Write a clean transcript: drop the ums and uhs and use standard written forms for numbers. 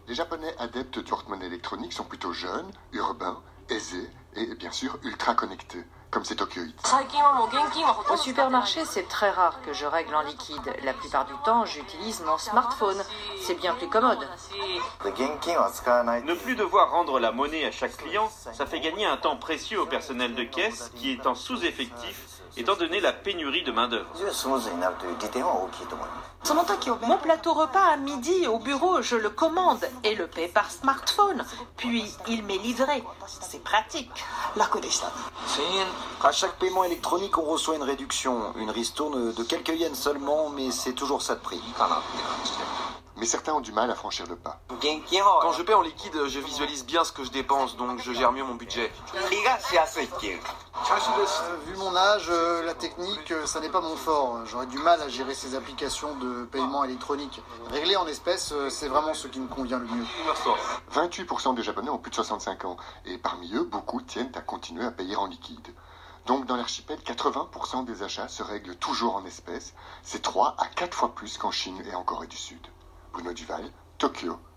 Les Japonais adeptes du porte-monnaie électronique sont plutôt jeunes, urbains, aisés et bien sûr ultra connectés, comme c'est Tokyoït. Au supermarché, c'est très rare que je règle en liquide. La plupart du temps, j'utilise mon smartphone. C'est bien plus commode. Ne plus devoir rendre la monnaie à chaque client, ça fait gagner un temps précieux au personnel de caisse qui est en sous-effectif, étant donné la pénurie de main-d'œuvre. Mon plateau repas à midi au bureau, je le commande et le paie par smartphone. Puis il m'est livré. C'est pratique. À chaque paiement électronique, on reçoit une réduction. Une ristourne de quelques yens seulement, mais c'est toujours ça de prix. Mais certains ont du mal à franchir le pas. Quand je paie en liquide, je visualise bien ce que je dépense, donc je gère mieux mon budget. Vu mon âge, la technique, ça n'est pas mon fort. J'aurais du mal à gérer ces applications de paiement électronique. Régler en espèces, c'est vraiment ce qui me convient le mieux. 28% des Japonais ont plus de 65 ans, et parmi eux, beaucoup tiennent à continuer à payer en liquide. Donc dans l'archipel, 80% des achats se règlent toujours en espèces. C'est 3 à 4 fois plus qu'en Chine et en Corée du Sud. Bruno Duval, Tokyo,